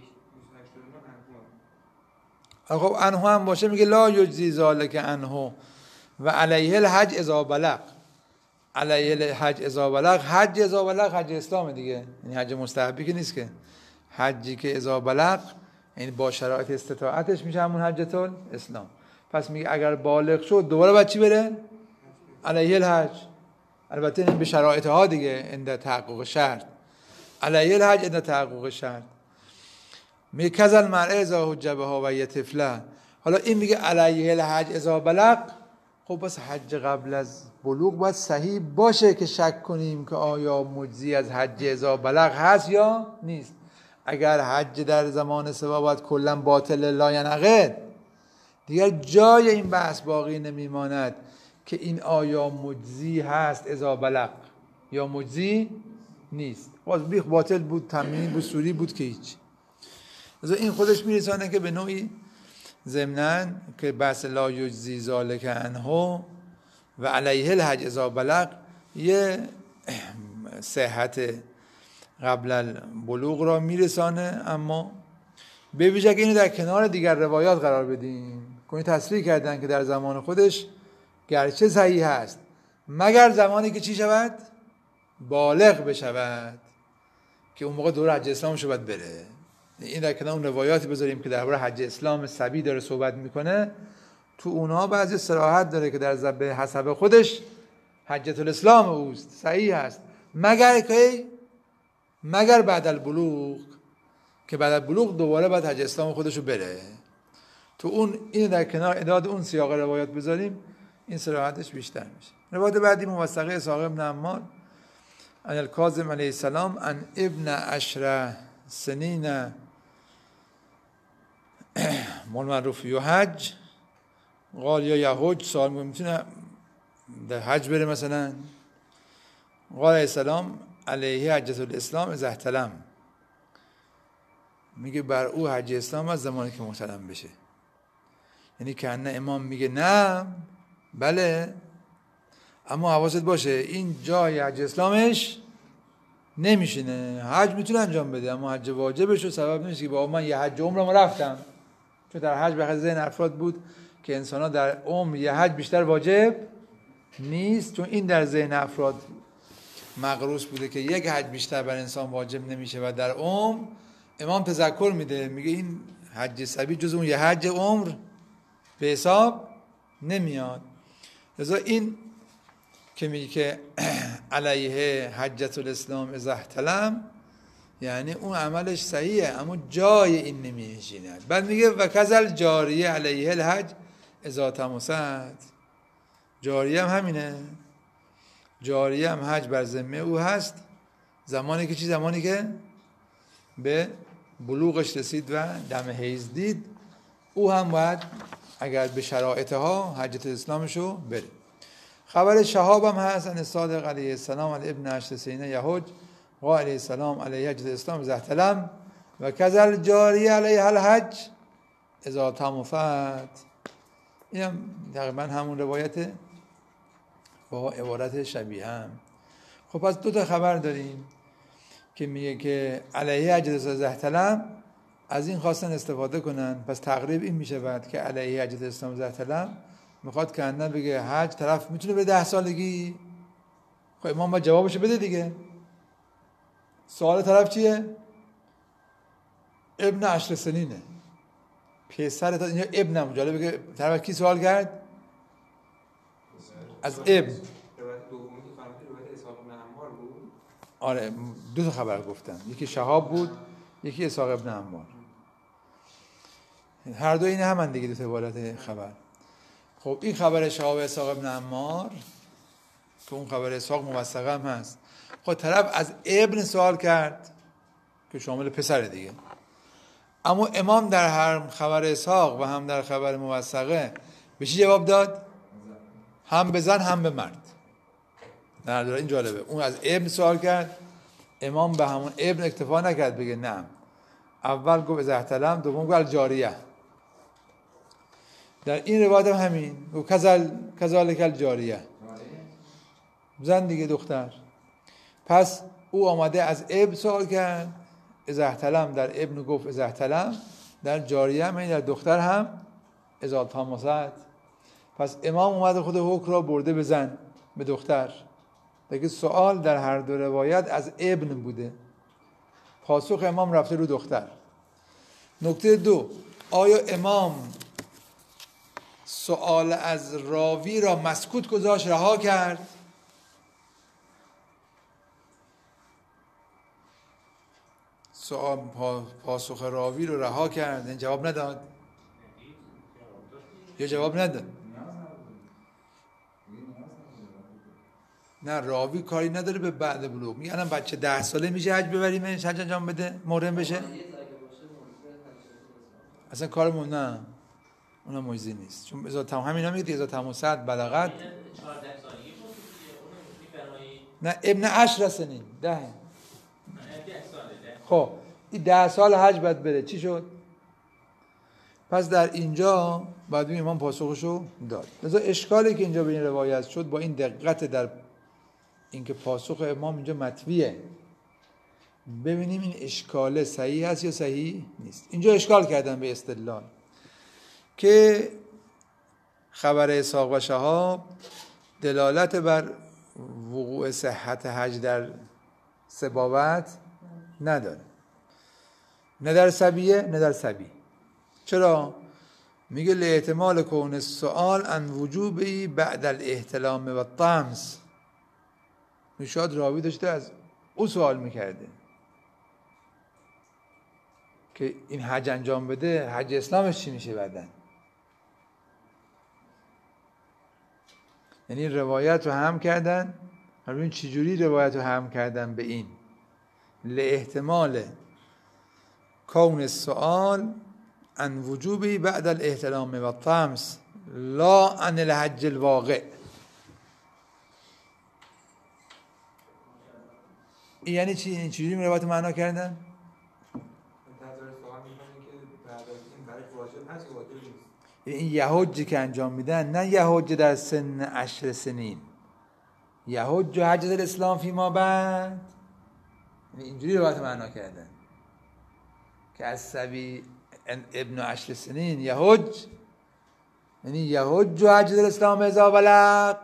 خب انها هم باشه میگه لا یجزی ذالک انه و علیه الحج اذا بلغ. علیه الحج اذا بلغ، حج اذا بلغ حج اسلام دیگه، یعنی حج مستحبی که نیست که، حجی که اذا بلغ یعنی با شرایط استطاعتش میشه همون حجة الاسلام. پس میگه اگر بالغ شد دوباره باید چی بره؟ علیه الحج. البته این به شرایط ها دیگه، عند تحقق شرط. علیه الحج عند تحقق شرط. میگه کذل مرء اذا حج بها و طفله. حالا این میگه علیه الحج اذا بلغ، خب بس حج قبل از بلوغ باید صحیح باشه که شک کنیم که آیا مجزی از حج اذا بلغ هست یا نیست. اگر حج در زمان سبا باید کلا باطل لا ینعقد، دیگر جای این بحث باقی نمیماند که این آیا مجزی هست اذا بلغ یا مجزی نیست. باز بیخ باطل بود، تمرین بود، سوری بود که هیچ. از این خودش میرسانه که به نوعی ضمناً که بحث لا یجزی ذالک عنه و علیه الحج اذا بلغ یه صحت قبل البلوغ را میرسانه، اما به ویژه که اینو در کنار دیگر روایات قرار بدیم کنی تصریح کردن که در زمان خودش گرچه صحیح هست مگر زمانی که چی شود؟ بالغ بشود، که اون موقع دور حج اسلامش رو باید بره. این در کنار اون روایاتی بذاریم که درباره حج اسلام صبی داره صحبت میکنه، تو اونها بعضی صراحت داره که در زب حسب خودش حجة الاسلام اوست، صحیح هست، مگر که مگر بعد البلوغ، که بعد البلوغ دوباره بعد حج اسلام خودش رو بره. تو اون این در کنار اداد اون سیاق روایات بذاریم این صراحتش بیشتر میشه. روایت بعدی موثقه اسحاق بن عمار عن الکاظم علیه السلام عن ابن عشر سنین مول معروف یحج قال یا یحج، سوال میتونه در حج بره مثلا. قال علیه السلام علیه حجة الاسلام اذا احتلم، میگه بر او حج اسلام از زمانی که محتلم بشه. یعنی که نه امام میگه نه بله، اما حواست باشه این جای حج اسلامش نمیشینه. حج میتونه انجام بده اما حج واجبش رو سبب نمیشه که با من یه حج عمرم رفتم، چون در حج بخاطر ذهن افراد بود که انسان در عمر یه حج بیشتر واجب نیست، چون این در ذهن افراد مغروس بوده که یک حج بیشتر بر انسان واجب نمیشه و در عمر امام تذکر میده، میگه این حج صبی جز اون یه حج عمر به حساب نمیاد. لذا این که میگه که علیه حجة الاسلام اذا احتلم، یعنی اون عملش صحیحه اما جای این نمیشینه. بعد میگه و کذل جاریه علیه الحج اذا تمست، جاریه هم همینه، جاریه هم حج بر ذمه او هست زمانی که چی؟ زمانی که به بلوغش رسید و دم حیض دید، او هم باید اگر به شرایطها حجة الاسلامشو بره. خبر شهاب هم هست ان صادق علیه السلام علی ابن عشر سنین یحج قال علیه السلام علیه حجة الاسلام اذا احتلم و کذل جاریه علیه الحج اذا تمست. این هم تقریبا همون روایت با عبارت شبیه هم. خب پس دو تا خبر داریم که میگه که علیه حجة اذا احتلم، از این خواستن استفاده کنن، پس تقریب این میشه بعد که علیه حجة الاسلام اذا احتلم میخواد که نه بگه حج طرف میتونه به ده سالگی. خب امام باید جوابشو بده دیگه. سوال طرف چیه؟ ابن عشر سنینه، پسر تا اینجا ابنم. جالبه که طرف کی سوال کرد؟ از ابن. روایت دومی که فرمودید روایت اسحاق بن عمار بود. آره دو تا خبر گفتم، یکی شهاب بود یکی اسحاق ابن عمار. هر دو این همن دیگه، دو تا عبارت خبر. خب این خبر شهاب اسحاق ابن عمار که اون خبر اسحاق موثقه هم هست. خب طرف از ابن سوال کرد که شامل پسر دیگه، اما امام در هر خبر اسحاق و هم در خبر موثقه به چی جواب داد؟ هم به زن هم به مرد. نه داره این جالبه، اون از ابن سوال کرد، امام به همون ابن اکتفا نکرد بگه نه، اول گفت از احتلم، دوم گفت جاریه. در این روایت هم همین گفت کذل کذالک الجاریه، زن دیگه، دختر. پس او آمده از ابن سوال کرد، از احتلم در ابن گفت از احتلم، در جاریه هم در دختر هم از التمست. پس امام اومده خود حکم را برده به زن، به دختر. دیگه سوال در هر دو روایت از ابن بوده، پاسخ امام رفته رو دختر. نکته دو، آیا امام سوال از راوی را مسکوت گذاشت، رها کرد؟ سوال پاسخ راوی رو رها کرد، این جواب نداد یا جواب نداد؟ نه، راوی کاری نداره به بعد بلوغ. میگن بچه ده ساله میشه حج ببریمش، حج انجام بده، محرم بشه. اصلا کارمون نه، اونم موجزی نیست، چون ازا تمام همینا میگه ازا تمام صد بلغت. نه ابن عشر سنین، ده. خب این ده سال حج باید بره، چی شد؟ پس در اینجا بعد امام پاسخشو داد. لذا اشکالی که اینجا به این روایت شد با این دقت در اینکه پاسخ امام اینجا مطویه، ببینیم این اشکال صحیح هست یا صحیح نیست. اینجا اشکال کردن به استدلال که خبر اسحاق و شهاب دلالت بر وقوع صحت حج در سبابت نداره، نه در صبیه نه در صبی. چرا؟ میگه لاحتمال کون السؤال عن وجوبی بعد الاحتلام و الطمس. شاید راوی داشته از او سوال میکرده که این حج انجام بده، حج اسلامش چی میشه بعدن. یعنی روایت رو هم کردن، ببین چجوری روایت رو هم کردن به این لاحتمال کون السؤال عن وجوبی بعد الاحتلام و الطمس لا عن الحج الواقع. یعنی چی؟ این چجوری روایت معنا کردن؟ این یحجی که انجام میدن، نه یحج در سن عشر سنین، یحج و حج در اسلام فی ما بعد. اینجوری روایت معنا کردن که از صبی ابن عشر سنین یحج، یعنی یحج و حج در اسلام اذا بلغ.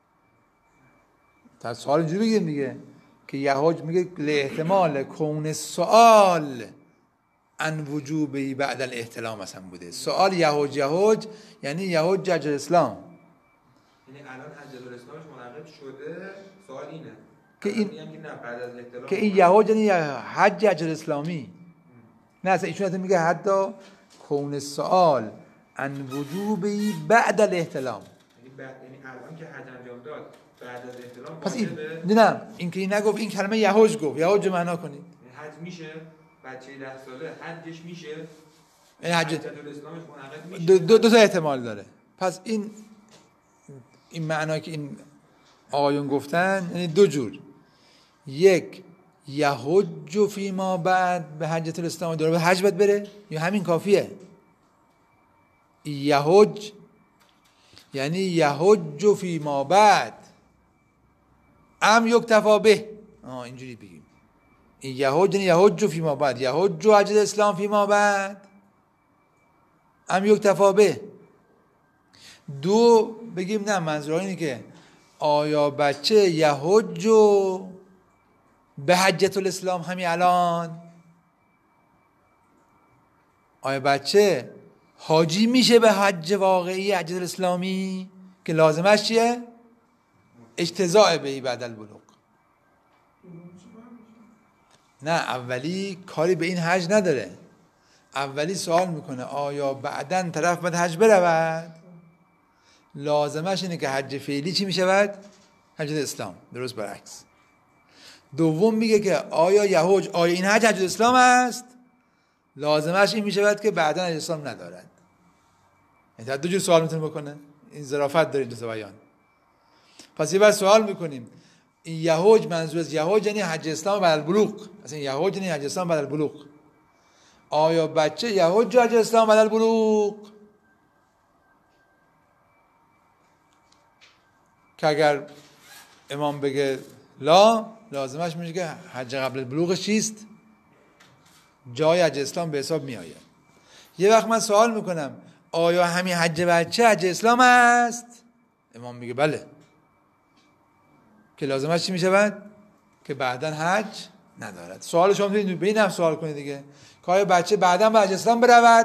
تا سوال اینجوری بگیم دیگه که یحج میگه لاحتمال کون السؤال عن وجوبی بعد الاحتلام اصلا بوده. سؤال یحج یحج یعنی یحج حج الاسلام، یعنی الان حج الاسلامش منعقد شده. سوال اینه که این که نه بعد از احتلام که این یحج یعنی حج حج الاسلامی. نه اصلا ایشون اصلا میگه حتی کون السؤال عن وجوبی بعد الاحتلام، یعنی بعد، یعنی الان که حج انجام داد بعد از احتلام. پس این نه، این که این نگفت، این کلمه یحج گفت، یحج معنا کنید حج میشه، بچه ده ساله حجش میشه، این حج الاسلامش منعقد میشه. دو, دو, دو تا احتمال داره. پس این این معنی که این آقایون گفتن یعنی دو جور، یک یحج فی ما بعد به حجۃ الاسلام، داره به حج باید بره یا همین کافیه؟ یحج یعنی یحج فی ما بعد ام یکتفا به، آه اینجوری بگیم این یحج یعنی یحج فی ما بعد، یحج و حج الاسلام فی ما بعد ام یکتفا به. دو بگیم نه، منظور اینه که آیا بچه یحج به حجۃ الاسلام همین الان آیا بچه حاجی میشه به حج واقعی حج الاسلامی که لازمش چیه؟ اجتزاء بهی بعد البلوغ. نه اولی کاری به این حج نداره. اولی سوال میکنه آیا بعداً طرف باید حج برود؟ لازمش اینه که حج فعلی چی میشود؟ حج اسلام. درست برعکس. دوم میگه که آیا یهود آیا این حج حج اسلام است؟ لازمش این میشود که بعداً حج اسلام ندارد. این دو جور سوال میتونه بکنه. این ظرافت داره دو تا بیان. پس یه بار سوال میکنیم این یهود منظور از یهود یعنی حج اسلام بعد البلوغ. اصلا یهود یعنی حج اسلام بعد البلوغ. آیا بچه یهود حج اسلام بعد البلوغ؟ که اگر امام بگه لا، لازمش میشه که حج قبل البلوغ چیست؟ جای حج اسلام به حساب می آید. یه وقت من سوال میکنم آیا همین حج بچه حج اسلام است؟ امام میگه بله. که لازمش چی میشود؟ که بعداً حج ندارد. سوال شما میتونید به این هم سوال کنید دیگه که آیا بچه بعداً به حج اسلام برود؟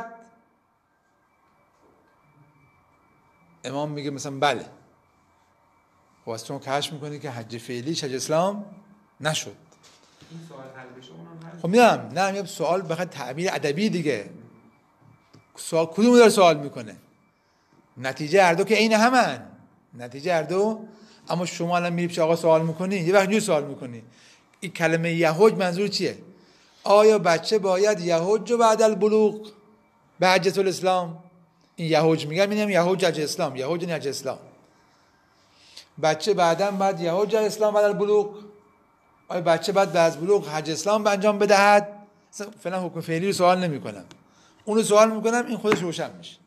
امام میگه مثلا بله. خب از چون کشف میکنی که حج فعلیش حج اسلام نشد. این سوال حل بشه اونم حل. خب میدونم نه میگم سوال بخاطر تعبیر ادبی دیگه. سوال کدومو داره سوال میکنه؟ نتیجه هر دو که عین همن. نتیجه هر دو. اما شما الان میری پیش آقا سوال میکنی، یه وقت جور سوال میکنی این کلمه یهود منظور چیه؟ آیا بچه باید یهود بعد البلوغ به حجة الاسلام؟ این یهود میگم اینم یهود حج اسلام، یهود یعنی حج اسلام. بچه بعداً بعد یهود حج اسلام بعد البلوغ. آیا بچه بعد بعد از بلوغ حج اسلام به انجام بدهد؟ فعلا حکم فعلی رو سوال نمیکنم. اون رو سوال میکنم این خودش روشن میشه.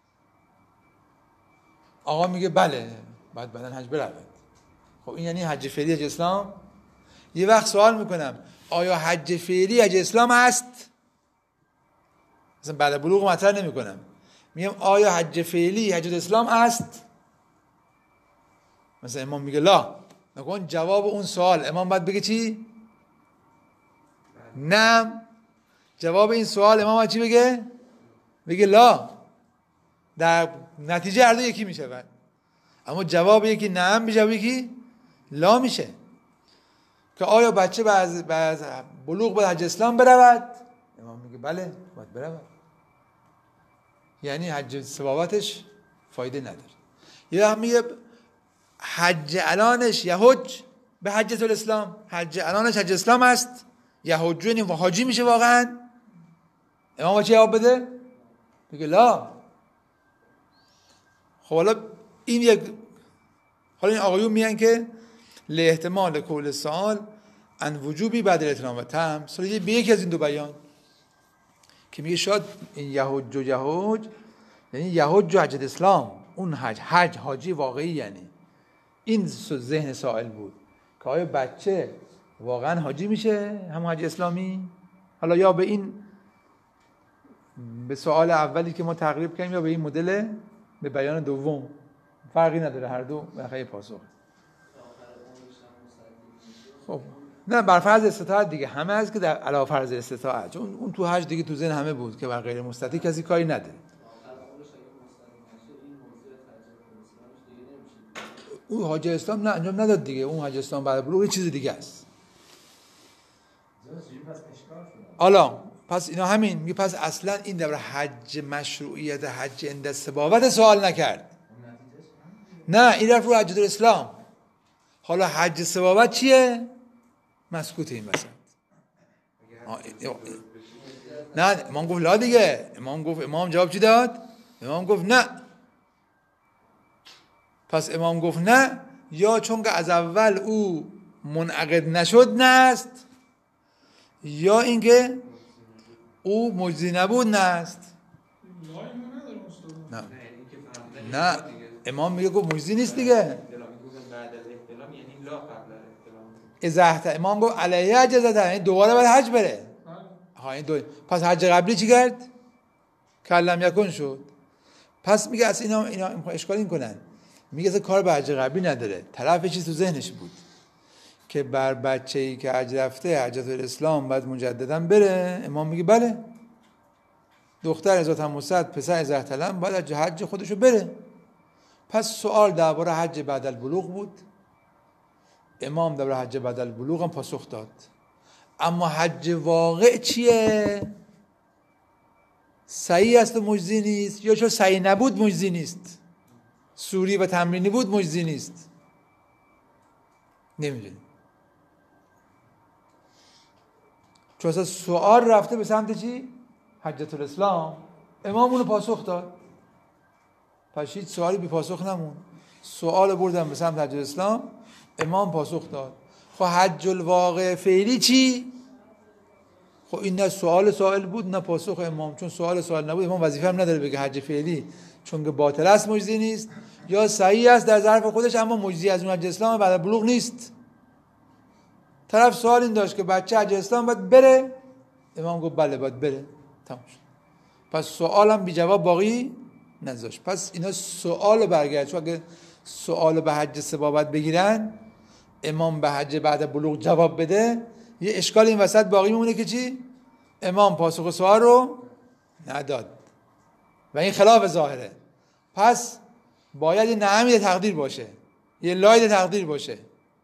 آقا میگه بله بعد بعداً حج برود. خب این یعنی حج فعلی حج اسلام. یه وقت سوال میکنم آیا حج فعلی حج اسلام است؟ مثلا بعد بلوغ مطرح نمیکنم، میگم آیا حج فعلی حج اسلام است؟ مثلا امام میگه لا. نکن جواب اون سوال امام باید بگه چی؟ نه. جواب این سوال امام باید چی بگه؟ بگه لا. در نتیجه هر دو یکی میشه بعد. اما جواب یکی نه میشه، یکی لا میشه. که آیا بچه بعد بعد بلوغ به حج اسلام برود؟ امام میگه بله باید برود. یعنی حج ثوابتش فایده نداره. یه وقت میگه حج الانش یهود به حجة الاسلام، حج الانش حج اسلام است، یهود یعنی حاجی میشه واقعا؟ امام چه جواب بده؟ میگه لا. خب حالا این یک حالا این آقایون میگن که لاحتمال کول سوال ان وجوبی بعد الاتمام و تم. سال به یکی از این دو بیان که میگه شاید این یهود و یهود یعنی یهود و حج اسلام، اون حج حج حاجی واقعی، یعنی این ذهن سائل بود که آیا بچه واقعا حاجی میشه هم حج اسلامی؟ حالا یا به این به سوال اولی که ما تقریب کردیم یا به این مدل به بیان دوم، فرقی نداره، هر دو بخیر پاسخ. خب نه بر فرض استطاعت دیگه همه از که در علاوه فرض استطاعت، چون اون تو حج دیگه تو ذهن همه بود که بر غیر مستطیع کسی کاری نداره. اون حج اسلام نه انجام نداد دیگه، اون حج اسلام بعد بلوغ یه چیز دیگه است. حالا پس اینا همین میگه پس اصلا این در حج مشروعیت حج عند السباوت سوال نکرد. نه این رفت رو حج الاسلام. حالا حج سباوت چیه؟ مسکوت این وسط. نه امام گفت لا دیگه. امام گفت امام جواب چی داد؟ امام گفت نه. پس امام گفت نه یا چون که از اول او منعقد نشد نه است، یا اینکه او مجزی نبود نه است. نه نه امام میگه گفت مجزی نیست دیگه. ازاحت امام گفت علیه اجازت، یعنی دوباره باید حج بره. ها این دو. پس حج قبلی چی کرد؟ کلم یکن شد. پس میگه از اینا اینا اشکال این کنن، میگه اصلا کار به حج قبلی نداره، طرف چیز تو ذهنش بود که بر بچه‌ای که حج رفته حجة الاسلام بعد مجددا بره. امام میگه بله دختر ازات هم مصد پسر ازت تلم باید از حج خودشو بره. پس سوال درباره حج بعد البلوغ بود، امام درباره حج بعد البلوغ هم پاسخ داد. اما حج واقع چیه؟ صحیح است و مجزی نیست، یا چون صحیح نبود مجزی نیست، سوری و تمرینی بود مجزی نیست، نمیدونیم. چون اصلا سوال رفته به سمت چی؟ حجت الاسلام. امام اونو پاسخ داد. پس هیچ سوالی بی پاسخ نمون. سوال بردن به سمت حجت الاسلام، امام پاسخ داد. خب حج الواقع فعلی چی؟ خب این نه سوال سوال بود نه پاسخ امام. چون سوال سوال نبود امام وظیفه هم نداره بگه حج فعلی چون که باطل است مجزی نیست، یا صحیح است در ظرف خودش اما مجزی از اون حج اسلام بعد بلوغ نیست. طرف سوال این داشت که بچه حج اسلام باید بره، امام گفت بله باید بره، تمام شد. پس سوالم بی جواب باقی نذاشت. پس اینا سوال برگرد. چون اگه سوال به حج ثوابت بگیرن، امام به حج بعد بلوغ جواب بده، یه اشکال این وسط باقی میمونه که چی؟ امام پاسخ سوال رو نداد و این خلاف ظاهره. پس باید یه نعمی تقدیر باشه، یه لاید تقدیر باشه.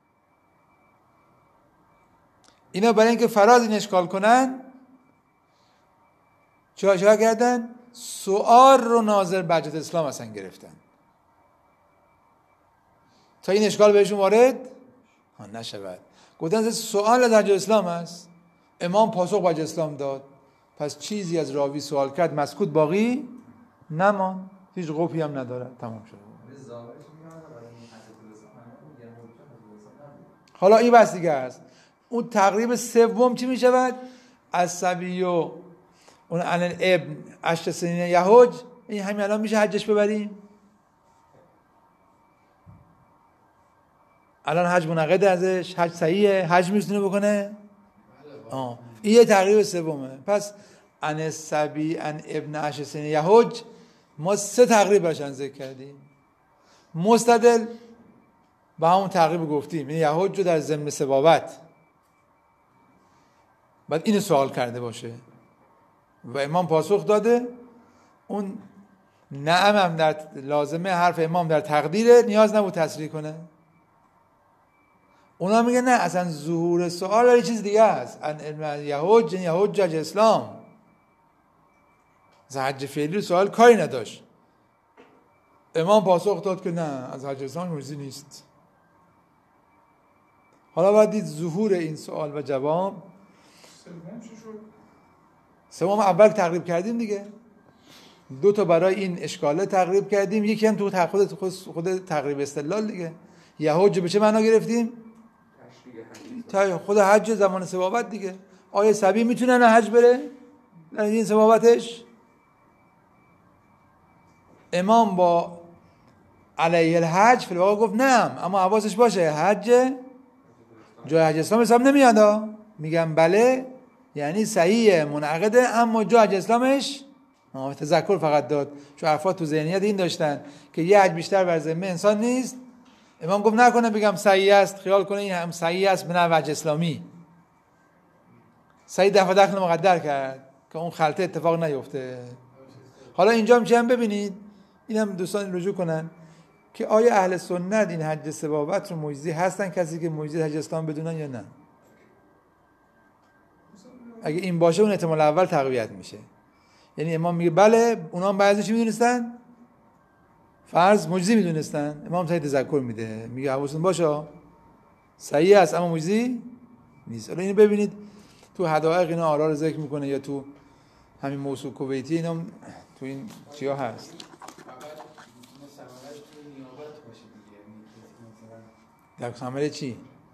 اینا برای اینکه فراز این اشکال کنن چه چه کردن؟ سوال رو ناظر به حجت اسلام اصلا گرفتن تا این اشکال بهشون وارد ها نشود. گفتن سوال از حجت اسلام است، امام پاسخ به حجت اسلام داد، پس چیزی از راوی سوال کرد مسکوت باقی نمان، هیچ قفی هم نداره، تمام شد. حالا این بس دیگه است. اون تقریب سوم چی می شود؟ از صبی و اون الان ابن عشر سنین یهوج، این همین الان میشه حجش ببریم؟ الان حج منعقد ازش، حج صحیحه، حج میتونه بکنه؟ آه. این یه تقریب سومه. پس ان صبی ان ابن عشر سنین یهوج ما سه تقریب برشان ذکر کردیم. مستدل با همون تقریب گفتیم، این یهوج رو در ضمن سبابت بعد اینو سوال کرده باشه و امام پاسخ داده، اون نعم هم در لازمه حرف امام در تقدیره، نیاز نبود تصریح کنه. اونا میگه نه، اصلا ظهور سوال یه چیز دیگه است. ان یهوج یهوج حج اسلام، از حج فعلی سوال کاری نداشت. امام پاسخ داد که نه، از حج اسلام مجزی نیست. حالا باید دید ظهور این سوال و جواب. سوم چی شد؟ سوم اول تقریب کردیم دیگه، دو تا برای این اشکاله تقریب کردیم، یکی هم تو خود خود تقریب استدلال دیگه. یهوج به چه معنا گرفتیم؟ تا خود حج زمان ثوابت دیگه. آیا صبی میتونه نه حج بره در این ثوابتش؟ امام با علیه الحج فی الواقع گفت نه، اما حواسش باشه حج جای حج اسلام حساب نمیاد. میگم بله، یعنی صحیحه منعقده، اما جای حج اسلامش تذکر فقط داد. چون افراد تو ذهنیت این داشتن که یه حج بیشتر بر ذمه انسان نیست. امام گفت نکنه بگم صحیح است، خیال کنه این هم صحیح است به نحو حج اسلامی. صحیح دفع دخل مقدر کرد که اون خلطه اتفاق نیفته. حالا اینجا هم چه هم ببینید، این هم دوستان رجوع کنن که آیا اهل سنت این حج سبابت رو مجزی هستن، کسی که مجزی حج اسلام بدونن یا نه؟ اگه این باشه اون احتمال اول تقویت میشه. یعنی امام میگه بله، اونا هم بعضی چی میدونستن؟ فرض مجزی میدونستن. امام صحیح تذکر میده، میگه حواستون باشه صحیح است اما مجزی نیست. حالا اینو ببینید تو حدائق اینا آرا رو ذکر میکنه، یا تو همین موسوع کویتی اینا تو این چیا هست. در ثمره چی؟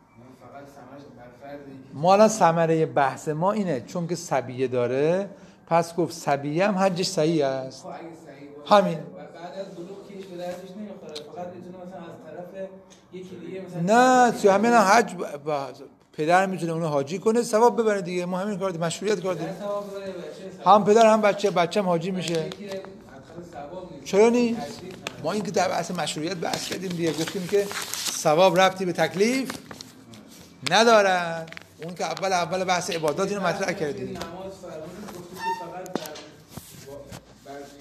ما الان ثمره بحث ما اینه، چون که صبیه داره پس گفت صبیه هم حجش صحیح است. خب اگه صحیح باشه همین بعد از بلوغ کیش به دردش نمیخوره، فقط میتونه مثلا از طرف یکی دیگه مثلا نه تو همین حج با پدر میتونه اونو حاجی کنه ثواب ببره دیگه. ما همین کار مشروعیت کار داریم، هم پدر هم بچه بچه هم حاجی میشه. چرا نیست؟ ما این که در بحث مشروعیت بحث کردیم دیگه، گفتیم که ثواب ربطی به تکلیف نداره. اون که اول اول بحث عبادات اینو مطرح کردیم.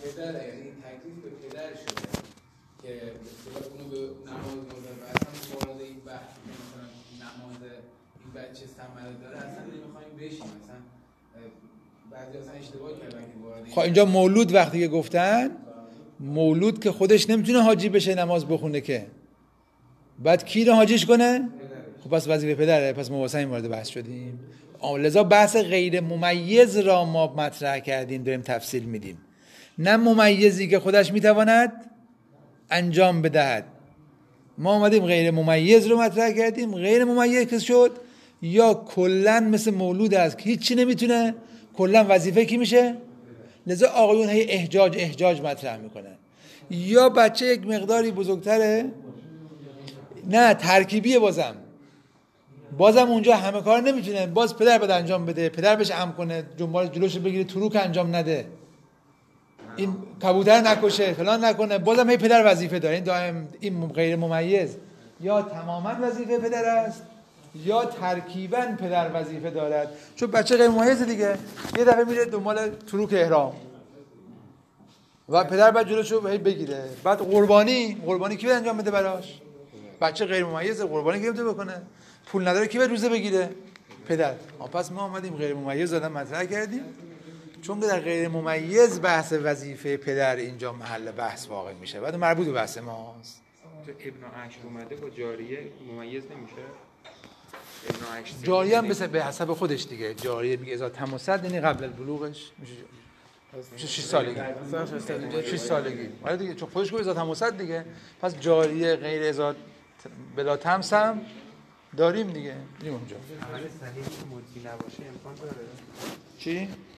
پدر یعنی تکلیف به پدر شده که مثلا اونو به نماز مازد و اصلا وارد این بحث که مثلا نماز این بچه ثمره داره اصلا نمیخوایم بشیم اصلا بعضی اصلا اشتباه کردن که وارد خب اینجا مولود وقتی که گفتن مولود که خودش نمیتونه حاجی بشه نماز بخونه که بعد کی رو حاجیش کنه؟ خب پس وظیفه پدره. پس ما واسه این وارد بحث شدیم. لذا بحث غیر ممیز را ما مطرح کردیم داریم تفصیل میدیم، نه ممیزی که خودش میتواند انجام بدهد. ما اومدیم غیر ممیز رو مطرح کردیم. غیر ممیز که شد یا کلن مثل مولود است که هیچی نمیتونه، کلن وظیفه کی میشه؟ لذا آقایون هی احجاج احجاج مطرح میکنن. یا بچه یک مقداری بزرگتره، نه ترکیبیه، بازم بازم اونجا همه کار نمیتونه، باز پدر بده انجام بده، پدر بهش امر کنه، جنبال جلوش بگیره، تروک انجام نده، این کبوتر نکشه، فلان نکنه، بازم هی پدر وظیفه داره. این دائم این غیر ممیز یا تماما وظیفه پدر است یا ترکیباً پدر وظیفه دارد. چون بچه غیر ممیز دیگه یه دفعه میره دنبال تروک احرام و پدر بعد جلوشو هی بگیره. بعد قربانی قربانی کی انجام بده براش؟ بچه غیر ممیز قربانی کی میتونه بکنه؟ پول نداره کی به روزه بگیره؟ پدر. پس ما اومدیم غیر ممیز دادن مطرح کردیم چون در غیر ممیز بحث وظیفه پدر اینجا محل بحث واقع میشه، بعد مربوط به بحث ماست. تو ابن عشر اومده با جاریه ممیز نمیشه؟ ابن عشر جاریه هم به حسب خودش دیگه، جاریه میگه ازا تماسد یعنی قبل البلوغش میشه میشه شش سالگی شش سالگی آره دیگه، چون خودش گفت ازا تماسد دیگه. پس جاریه غیر ازا بلا تمس هم داریم دیگه. این اونجا عمل صحیح که ملکی نباشه امکان داره؟ چی؟